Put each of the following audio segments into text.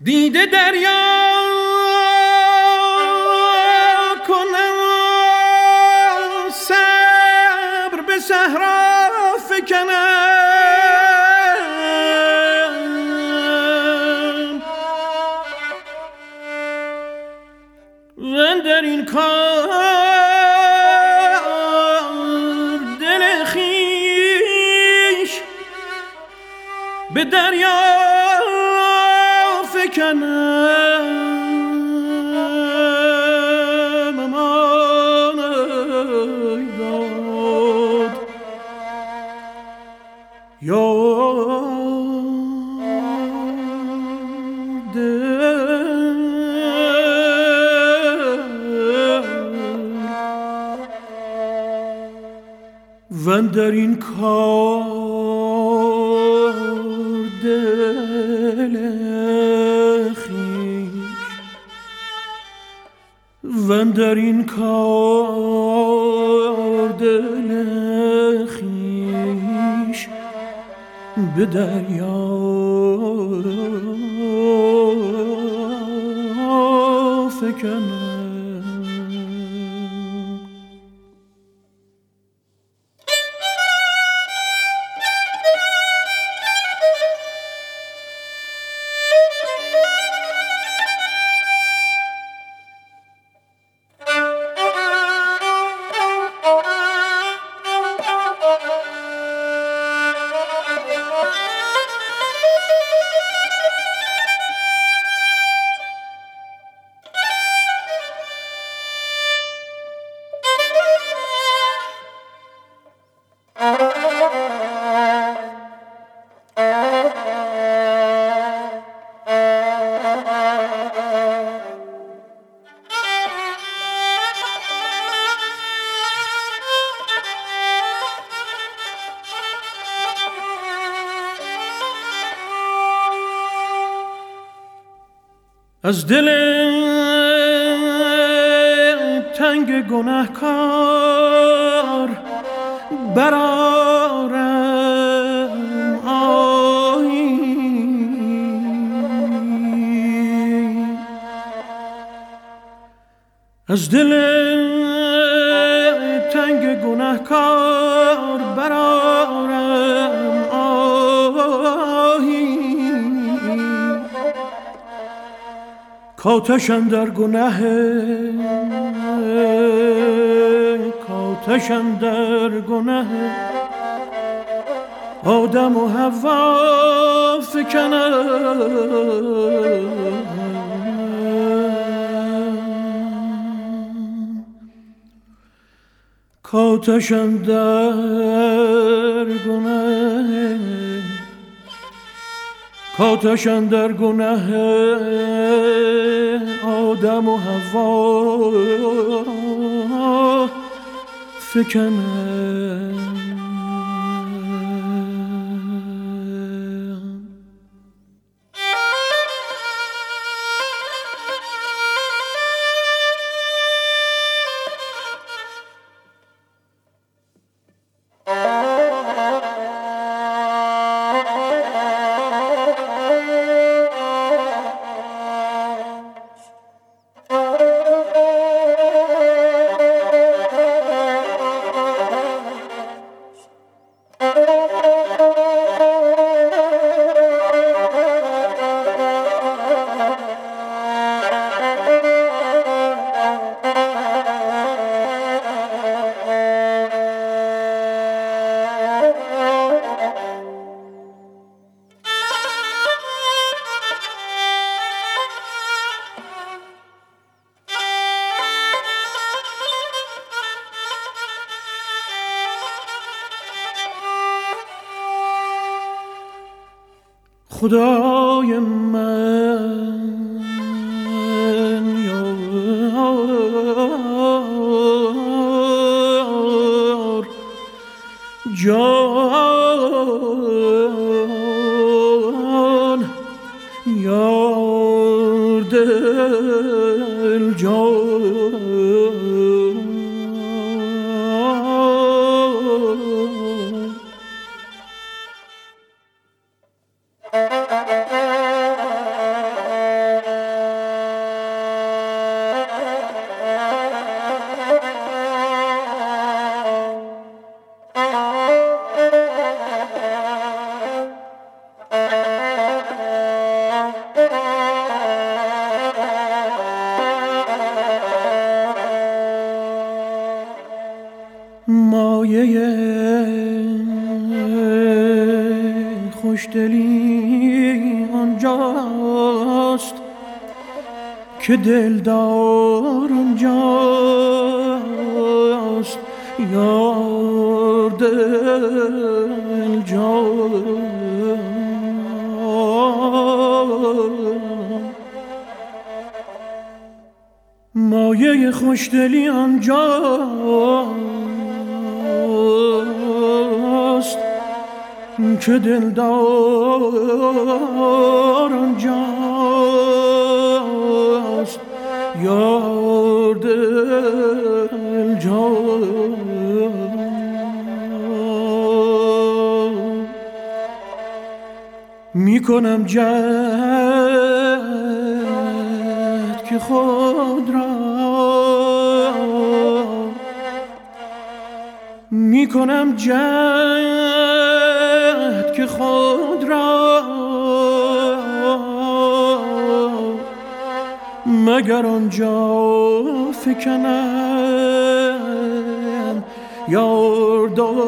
دیده دریا کنم صبر به صحرا فکنم و در این کار دل خویش به دریا فکنم امان ای داد یا دل و در این کار دل و در این کار دل خویش به دریا فکنم. از دل تنگ گناهکار برآرم آهی از دل تنگ گناهکار برآرم آهی کاتش اندر گناه کاتش اندر گناه آدم و حوا فکنم کاتش اندر گناه کاتش اندر گناه آدم و حوا فکنم. خدای من یار جان یار دل جان مایه خوشدلی آنجاست که دلدار آنجاست، یار دل جان. مایه خوشدلی آنجاست که دلدار آنجاست، یار دل جان. میکنم جهد که خود را، میکنم جهد که خود را، مگر آنجا فکنم یار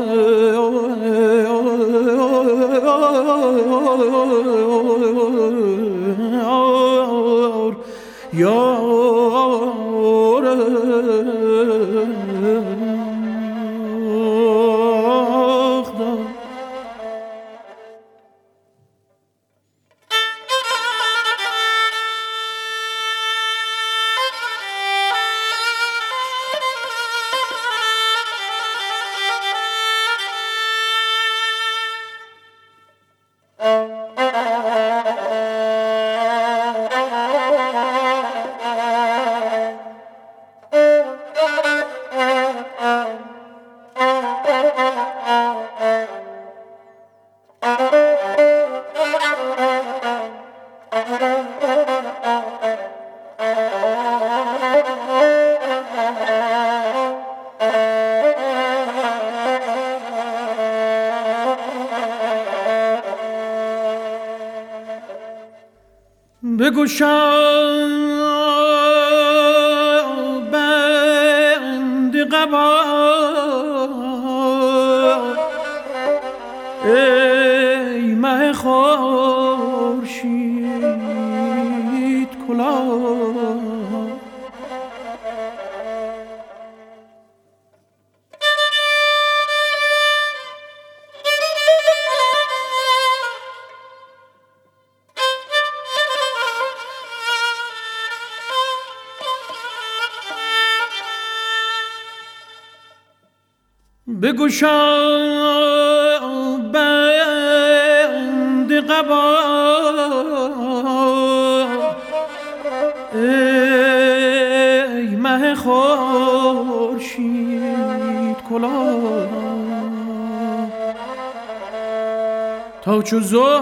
بگشا بند قبا، ای مه خورشید کلاه. بگشا بند قبا، ای مه خورشید کلاه. تا چو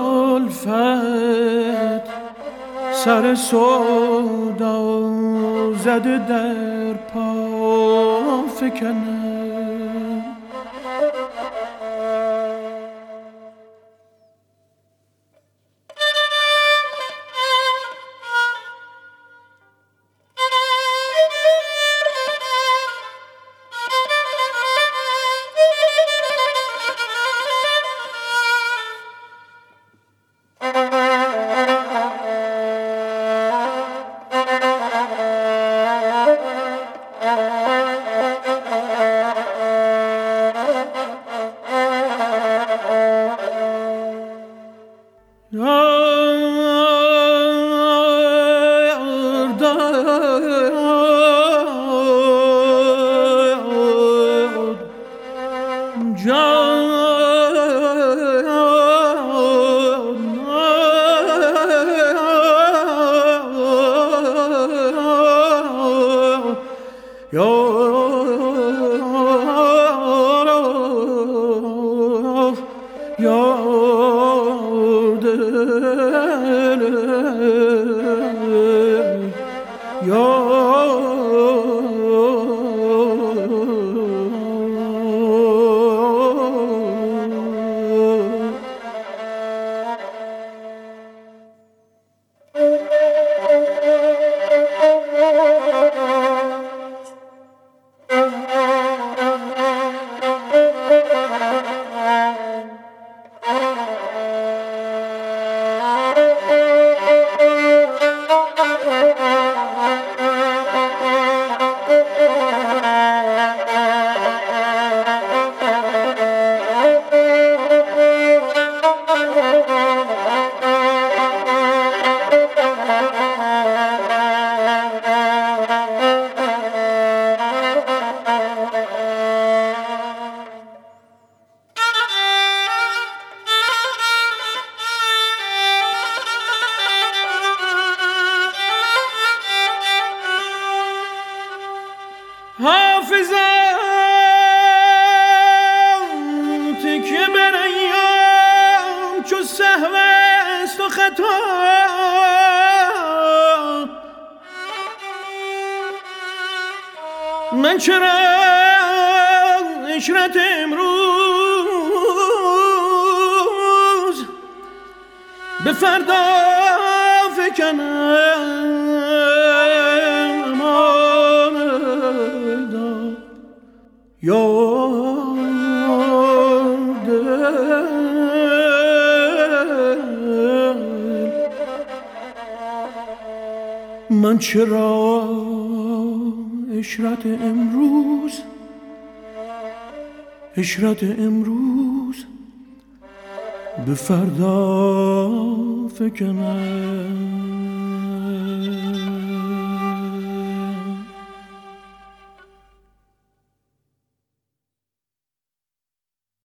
زلفت سر سودا زده در پا فکنم، من چرا عشرت امروز به فردا فکنم آمدم یاد من چرا عشرت امروز به فردا فکنم